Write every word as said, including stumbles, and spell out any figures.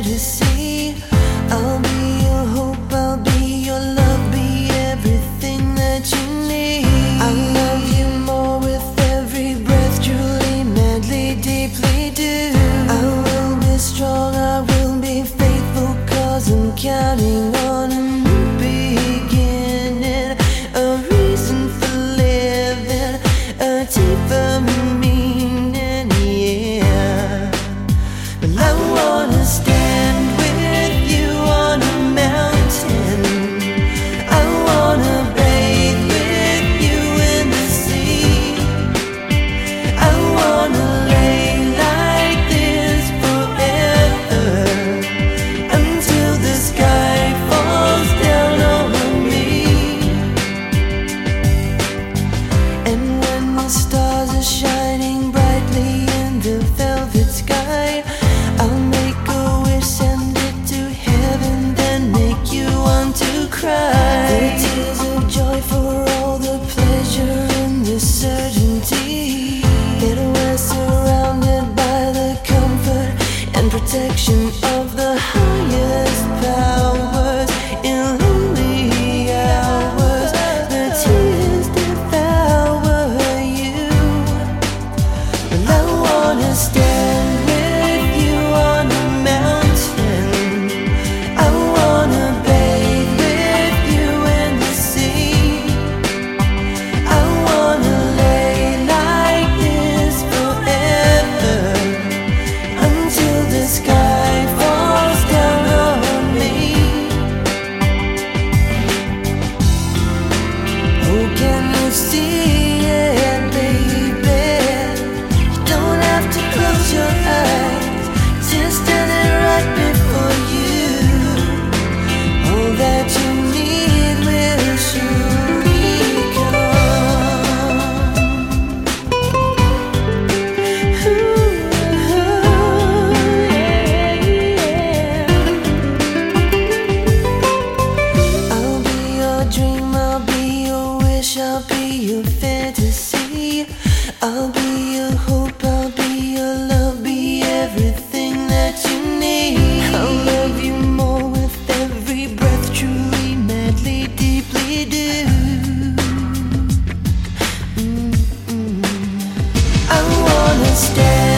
fantasy. I'll be your hope, I'll be your love, be everything that you need. I'll love you more with every breath, truly, madly, deeply do. I will be strong, I will be faithful, cause I'm counting on a new beginning, a reason for living, a deeper meaning, yeah. Well, I wanna stand with you on a mountain, I wanna bathe with you in the sea, I wanna lay like this forever, until the sky falls down over me. And when the stars are shining brightly in the velvet sky, I'll make a wish, send it to heaven, then make you want to cry. The tears of joy for all the pleasure and the certainty that we're surrounded by the comfort and protection of the highest powers. In lonely hours, the tears devour you. Well, I wanna stand with you on a mountain, I wanna bathe with you in the sea, I wanna lay like this forever, until the sky falls down on me. Oh, can you see it, baby? You don't have to close your eyes, just standing right before you. All that you need will surely come. Ooh, yeah. I'll be your dream, I'll be your wish, I'll be your fantasy. I'll be your hope, I'll be your love, be everything that you need. I'll love you more with every breath, truly, madly, deeply do. Mm-mm. I wanna stand